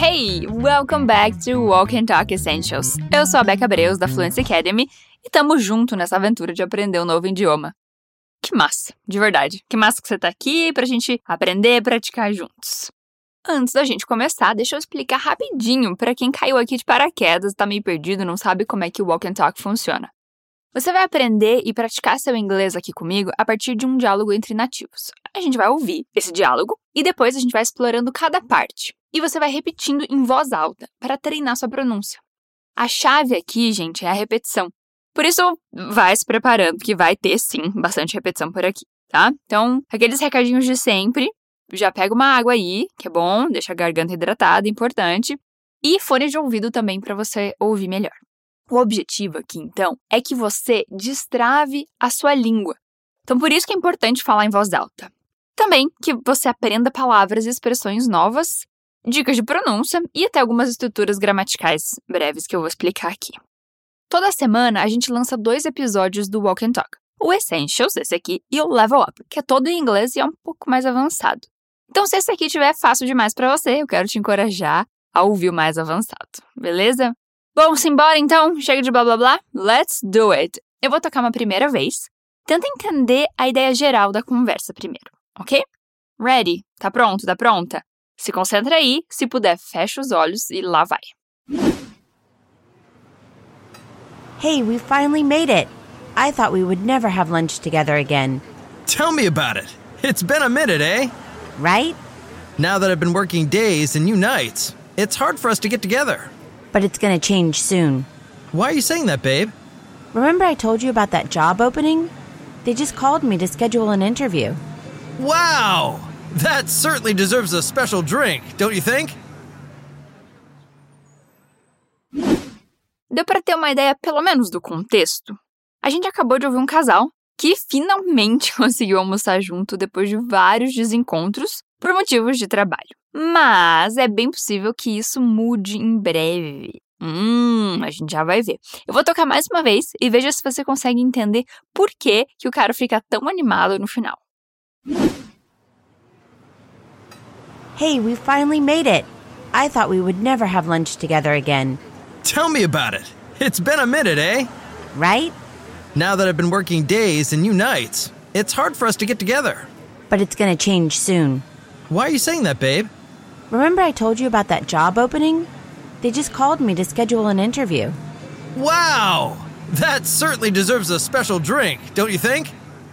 Hey, welcome back to Walk and Talk Essentials. Eu sou a Becca Breus, da Fluency Academy, e tamo junto nessa aventura de aprender um novo idioma. Que massa, de verdade. Que massa que você tá aqui pra gente aprender e praticar juntos. Antes da gente começar, deixa eu explicar rapidinho pra quem caiu aqui de paraquedas, tá meio perdido, não sabe como é que o Walk and Talk funciona. Você vai aprender e praticar seu inglês aqui comigo a partir de um diálogo entre nativos. A gente vai ouvir esse diálogo e depois a gente vai explorando cada parte. E você vai repetindo em voz alta para treinar sua pronúncia. A chave aqui, gente, é a repetição. Por isso, vai se preparando, porque vai ter, sim, bastante repetição por aqui, tá? Então, aqueles recadinhos de sempre, já pega uma água aí, que é bom, deixa a garganta hidratada, importante. E fone de ouvido também para você ouvir melhor. O objetivo aqui, então, é que você destrave a sua língua. Então, por isso que é importante falar em voz alta. Também que você aprenda palavras e expressões novas, dicas de pronúncia e até algumas estruturas gramaticais breves que eu vou explicar aqui. Toda semana, a gente lança 2 episódios do Walk and Talk. O Essentials, esse aqui, e o Level Up, que é todo em inglês e é um pouco mais avançado. Então, se esse aqui estiver fácil demais para você, eu quero te encorajar a ouvir o mais avançado, beleza? Bom, simbora então, chega de blá blá blá, let's do it! Eu vou tocar uma primeira vez. Tenta entender a ideia geral da conversa primeiro, ok? Ready? Tá pronto? Tá pronta? Se concentra aí, se puder, fecha os olhos e lá vai. Hey, we finally made it. I thought we would never have lunch together again. Tell me about it. It's been a minute, eh? Right? Now that I've been working days and you nights, it's hard for us to get together. But it's gonna change soon. Why are you saying that, babe? Remember I told you about that job opening? They just called me to schedule an interview. Wow! That certainly deserves a special drink, don't you think? Deu para ter uma ideia, pelo menos, do contexto? A gente acabou de ouvir um casal que finalmente conseguiu almoçar junto depois de vários desencontros por motivos de trabalho. Mas é bem possível que isso mude em breve. A gente já vai ver. Eu vou tocar mais uma vez e veja se você consegue entender por que o cara fica tão animado no final. Hey, we finally made it. I thought we would never have lunch together again. Tell me about it. It's been a minute, eh? Right? Now that I've been working days and you nights, it's hard for us to get together. But it's gonna change soon. Why are you saying that, babe? Remember I told you about that job opening? They just called me to schedule an interview. Wow! That certainly deserves a special drink, don't you think?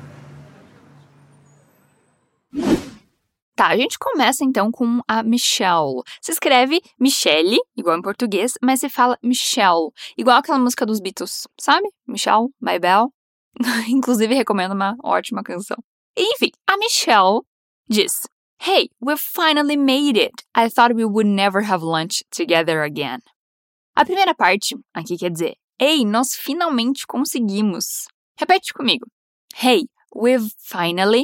Tá, a gente começa então com a Michelle. Se escreve Michelle, igual em português, mas se fala Michelle, igual aquela música dos Beatles, sabe? Michelle, My Belle. Inclusive, recomendo uma ótima canção. Enfim, a Michelle diz: Hey, we finally made it. I thought we would never have lunch together again. A primeira parte aqui quer dizer: Ei, nós finalmente conseguimos. Repete comigo. Hey, we've finally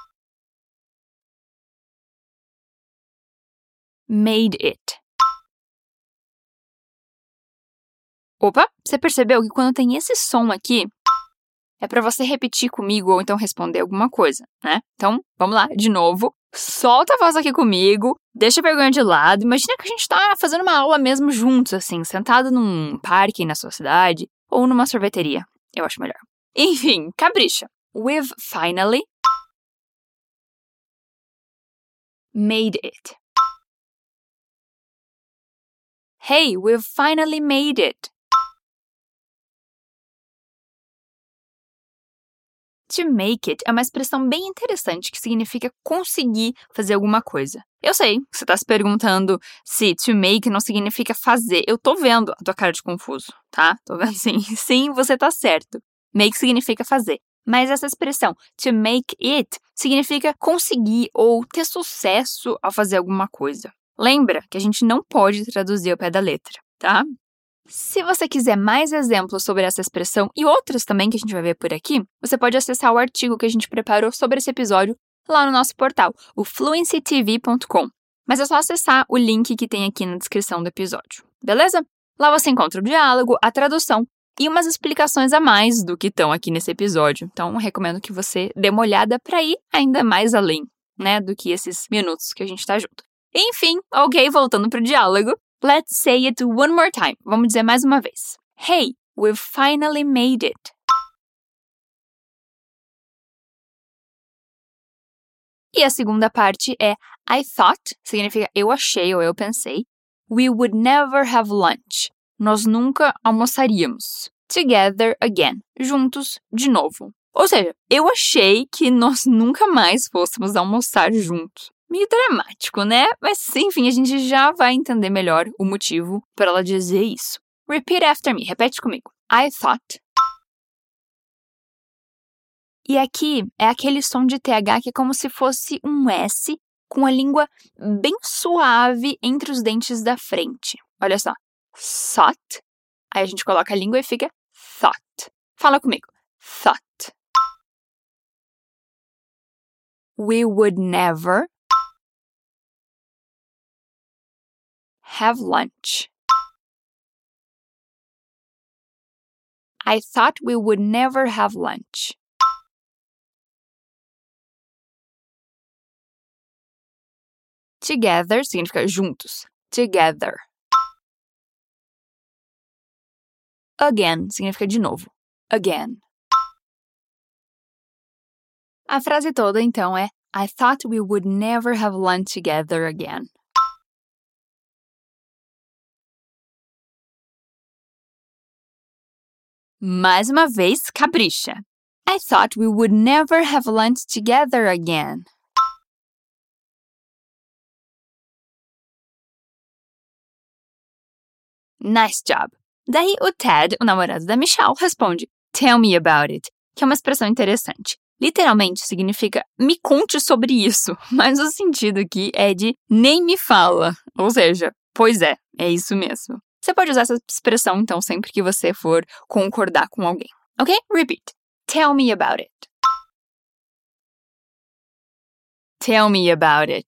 made it. Opa, você percebeu que quando tem esse som aqui, é para você repetir comigo ou então responder alguma coisa, né? Então, vamos lá, de novo. Solta a voz aqui comigo, deixa a vergonha de lado. Imagina que a gente tá fazendo uma aula mesmo juntos, assim, sentado num parque na sua cidade ou numa sorveteria. Eu acho melhor. Enfim, capricha. We've finally made it. Hey, we've finally made it. To make it é uma expressão bem interessante que significa conseguir fazer alguma coisa. Eu sei que você está se perguntando se to make não significa fazer. Eu tô vendo a tua cara de confuso, tá? Tô vendo sim. Sim, você tá certo. Make significa fazer. Mas essa expressão to make it significa conseguir ou ter sucesso ao fazer alguma coisa. Lembra que a gente não pode traduzir ao pé da letra, tá? Se você quiser mais exemplos sobre essa expressão e outras também que a gente vai ver por aqui, você pode acessar o artigo que a gente preparou sobre esse episódio lá no nosso portal, o fluencytv.com. Mas é só acessar o link que tem aqui na descrição do episódio, beleza? Lá você encontra o diálogo, a tradução e umas explicações a mais do que estão aqui nesse episódio. Então, recomendo que você dê uma olhada para ir ainda mais além, né, do que esses minutos que a gente está junto. Enfim, ok, voltando pro diálogo. Let's say it one more time. Vamos dizer mais uma vez. Hey, we've finally made it. E a segunda parte é I thought, significa eu achei ou eu pensei. We would never have lunch. Nós nunca almoçaríamos. Together again. Juntos de novo. Ou seja, eu achei que nós nunca mais fôssemos almoçar juntos. Meio dramático, né? Mas, enfim, a gente já vai entender melhor o motivo para ela dizer isso. Repeat after me. Repete comigo. I thought. E aqui é aquele som de TH que é como se fosse um S com a língua bem suave entre os dentes da frente. Olha só. Thought. Aí a gente coloca a língua e fica thought. Fala comigo. Thought. We would never have lunch. I thought we would never have lunch. Together significa juntos. Together. Again significa de novo. Again. A frase toda, então, é I thought we would never have lunch together again. Mais uma vez, capricha. I thought we would never have lunch together again. Nice job. Daí o Ted, o namorado da Michelle, responde Tell me about it, que é uma expressão interessante. Literalmente significa me conte sobre isso, mas o sentido aqui é de nem me fala. Ou seja, pois é isso mesmo. Você pode usar essa expressão, então, sempre que você for concordar com alguém. Ok? Repeat. Tell me about it. Tell me about it.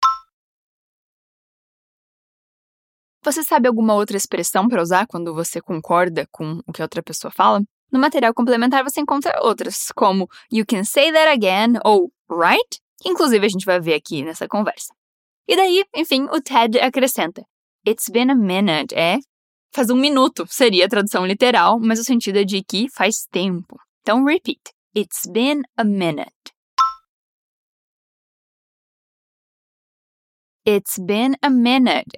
Você sabe alguma outra expressão para usar quando você concorda com o que a outra pessoa fala? No material complementar você encontra outras, como you can say that again ou right, que inclusive a gente vai ver aqui nessa conversa. E daí, enfim, o Ted acrescenta It's been a minute, Faz um minuto, seria a tradução literal, mas o sentido é de que faz tempo. Então, repeat. It's been a minute. It's been a minute,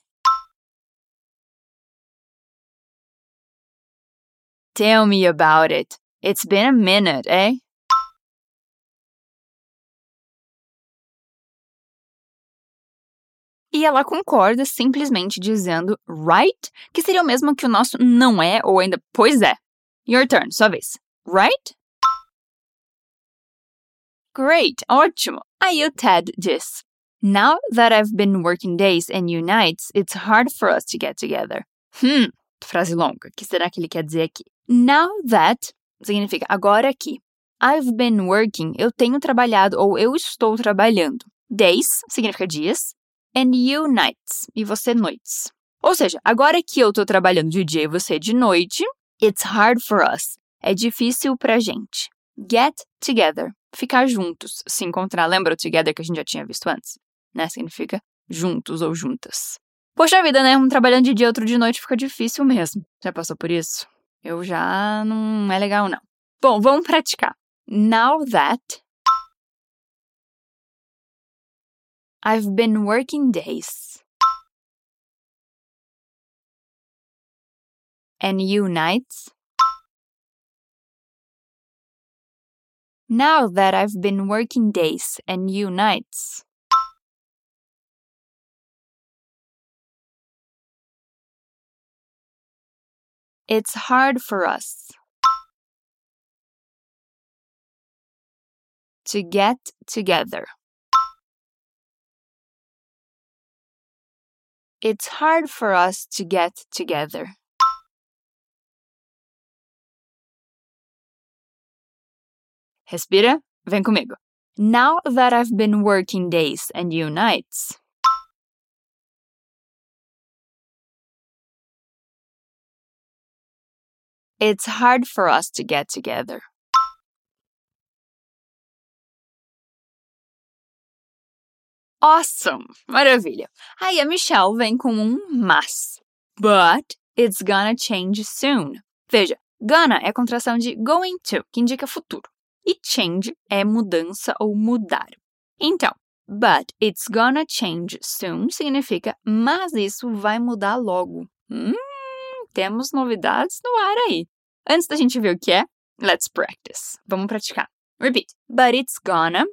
Tell me about it. It's been a minute, E ela concorda simplesmente dizendo right, que seria o mesmo que o nosso não é ou ainda pois é. Your turn, sua vez. Right? Great, ótimo. Aí o Ted diz Now that I've been working days and you nights, it's hard for us to get together. Frase longa. O que será que ele quer dizer aqui? Now that significa agora que. I've been working, eu tenho trabalhado ou eu estou trabalhando. Days significa dias. And you nights, e você noites. Ou seja, agora que eu tô trabalhando de dia e você de noite, it's hard for us. É difícil pra gente. Get together, ficar juntos, se encontrar. Lembra o together que a gente já tinha visto antes? Né? Significa juntos ou juntas. Poxa vida, né? Um trabalhando de dia, outro de noite fica difícil mesmo. Já passou por isso? Eu já não é legal, não. Bom, vamos praticar. Now that I've been working days and you nights. Now that I've been working days and you nights. It's hard for us to get together. It's hard for us to get together. Respira, vem comigo. Now that I've been working days and you nights. It's hard for us to get together. Awesome! Maravilha. Aí a Michelle vem com um mas. But it's gonna change soon. Veja, gonna é a contração de going to, que indica futuro. E change é mudança ou mudar. Então, but it's gonna change soon significa mas isso vai mudar logo. Temos novidades no ar aí. Antes da gente ver o que é, let's practice. Vamos praticar. Repeat. But it's gonna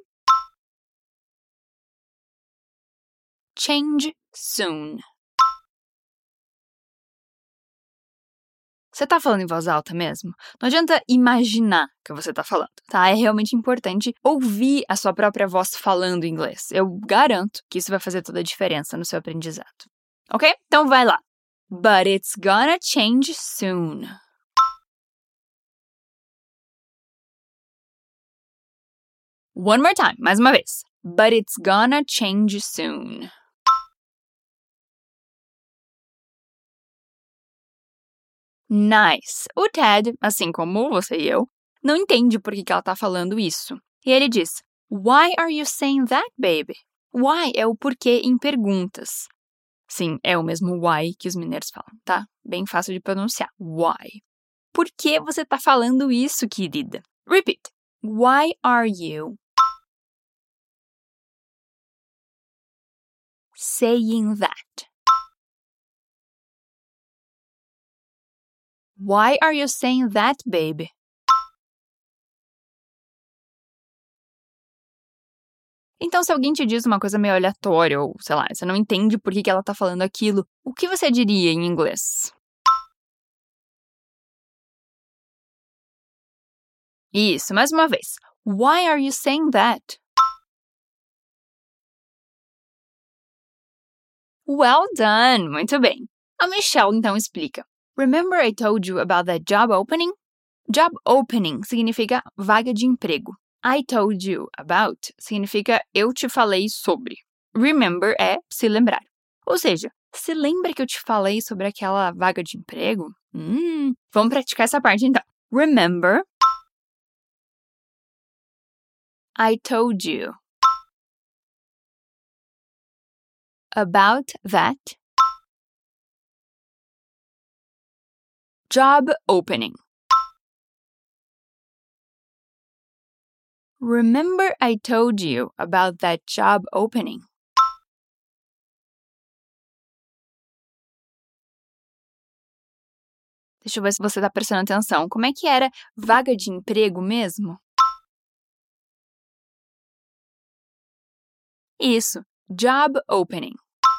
change soon. Você tá falando em voz alta mesmo? Não adianta imaginar que você tá falando, tá? É realmente importante ouvir a sua própria voz falando inglês. Eu garanto que isso vai fazer toda a diferença no seu aprendizado. Ok? Então vai lá. But it's gonna change soon. One more time, mais uma vez. But it's gonna change soon. Nice. O Ted, assim como você e eu, não entende por que ela tá falando isso. E ele diz, Why are you saying that, baby? Why é o porquê em perguntas. Sim, é o mesmo why que os mineiros falam, tá? Bem fácil de pronunciar. Why. Por que você tá falando isso, querida? Repeat. Why are you saying that? Why are you saying that, baby? Então, se alguém te diz uma coisa meio aleatória, ou, sei lá, você não entende por que ela tá falando aquilo, o que você diria em inglês? Isso, mais uma vez. Why are you saying that? Well done! Muito bem. A Michelle, então, explica. Remember I told you about that job opening? Job opening significa vaga de emprego. I told you about significa eu te falei sobre. Remember é se lembrar. Ou seja, se lembra que eu te falei sobre aquela vaga de emprego? Vamos praticar essa parte então. Remember, I told you about that job opening. Remember I told you about that job opening. Deixa eu ver se você está prestando atenção. Como é que era vaga de emprego mesmo? Isso, job opening.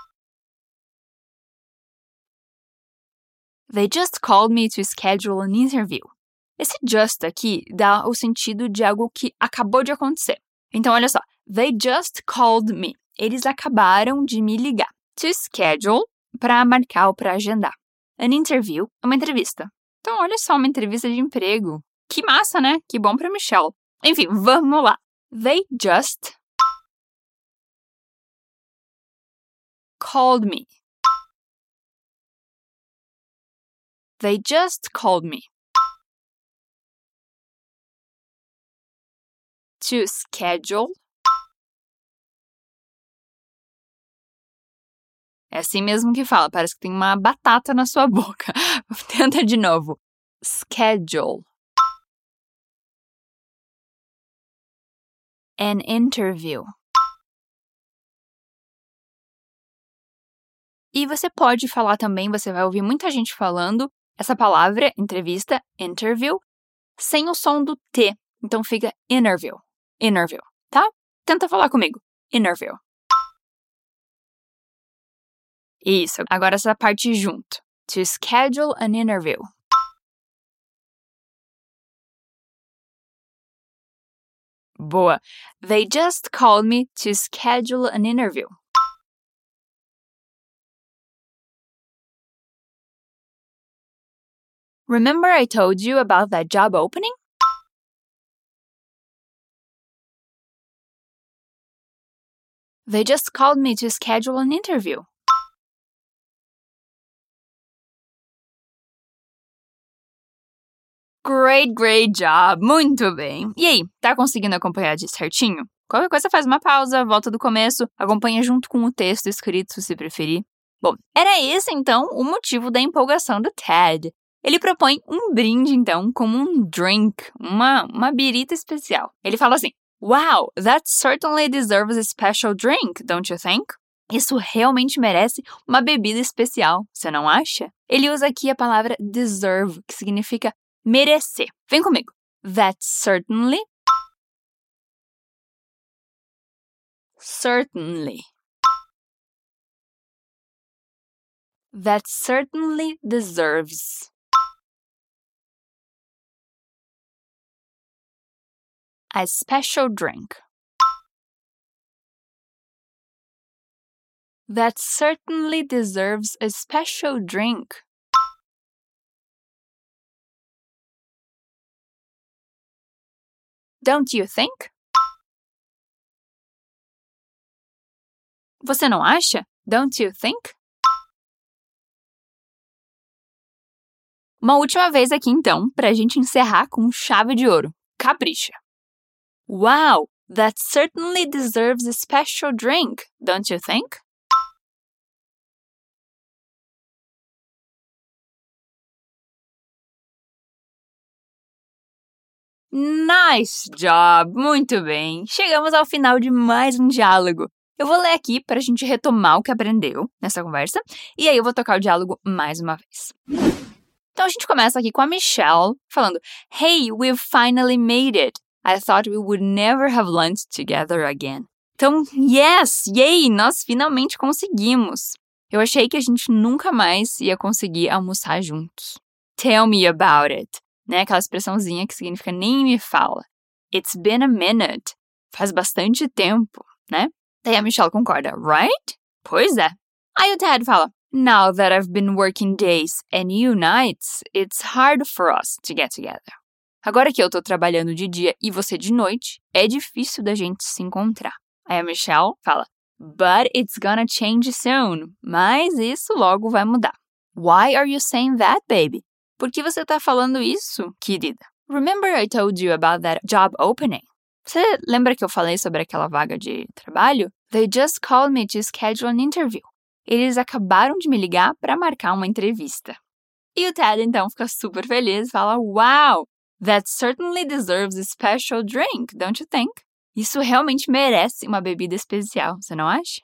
They just called me to schedule an interview. Esse just aqui dá o sentido de algo que acabou de acontecer. Então, olha só. They just called me. Eles acabaram de me ligar. To schedule, para marcar ou para agendar. An interview, uma entrevista. Então, olha só, uma entrevista de emprego. Que massa, né? Que bom para Michelle. Enfim, vamos lá. They just called me. They just called me. To schedule. É assim mesmo que fala, parece que tem uma batata na sua boca. Tenta de novo. Schedule. An interview. E você pode falar também, você vai ouvir muita gente falando essa palavra, entrevista, interview, sem o som do T. Então fica interview. Interview, tá? Tenta falar comigo. Interview. Isso, agora essa parte junto. To schedule an interview. Boa. They just called me to schedule an interview. Remember I told you about that job opening? They just called me to schedule an interview. Great job! Muito bem! E aí, tá conseguindo acompanhar de certinho? Qualquer coisa faz uma pausa, volta do começo, acompanha junto com o texto escrito se preferir. Bom, era esse então o motivo da empolgação do Ted. Ele propõe um brinde então como um drink, uma birita especial. Ele fala assim: "Wow, that certainly deserves a special drink, don't you think?" Isso realmente merece uma bebida especial, você não acha? Ele usa aqui a palavra deserve, que significa merecer. Vem comigo. That certainly That certainly deserves a special drink. That certainly deserves a special drink. Don't you think? Você não acha? Don't you think? Uma última vez aqui então, pra gente encerrar com chave de ouro. Capricha. Wow, that certainly deserves a special drink, don't you think? Nice job! Muito bem! Chegamos ao final de mais um diálogo. Eu vou ler aqui para a gente retomar o que aprendeu nessa conversa e aí eu vou tocar o diálogo mais uma vez. Então a gente começa aqui com a Michelle falando: "Hey, we've finally made it. I thought we would never have lunch together again." Então, yes! Yay! Nós finalmente conseguimos! Eu achei que a gente nunca mais ia conseguir almoçar juntos. Tell me about it. Né? Aquela expressãozinha que significa nem me fala. It's been a minute. Faz bastante tempo, né? Daí a Michelle concorda, right? Pois é. Aí o Ted fala, now that I've been working days and you nights, it's hard for us to get together. Agora que eu tô trabalhando de dia e você de noite, é difícil da gente se encontrar. Aí a Michelle fala, but it's gonna change soon. Mas isso logo vai mudar. Why are you saying that, baby? Por que você tá falando isso, querida? Remember I told you about that job opening? Você lembra que eu falei sobre aquela vaga de trabalho? They just called me to schedule an interview. Eles acabaram de me ligar para marcar uma entrevista. E o Ted, então, fica super feliz e fala, wow, that certainly deserves a special drink, don't you think? Isso realmente merece uma bebida especial, você não acha?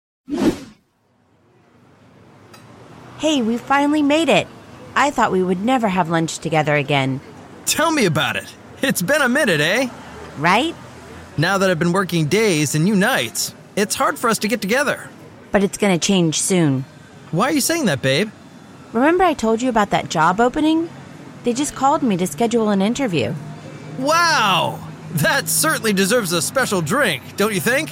Hey, we finally made it. I thought we would never have lunch together again. Tell me about it. It's been a minute, eh? Right? Now that I've been working days and you nights, it's hard for us to get together. But it's gonna change soon. Why are you saying that, babe? Remember I told you about that job opening? They just called me to schedule an interview. Wow! That certainly deserves a special drink, don't you think?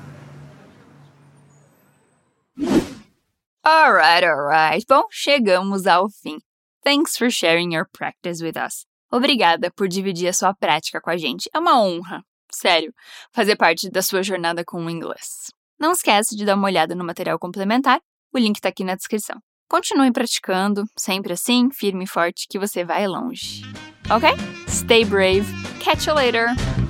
Alright. Bom, chegamos ao fim. Thanks for sharing your practice with us. Obrigada por dividir a sua prática com a gente. É uma honra, sério, fazer parte da sua jornada com o inglês. Não esquece de dar uma olhada no material complementar, o link tá aqui na descrição. Continue praticando, sempre assim, firme e forte, que você vai longe. Ok? Stay brave. Catch you later!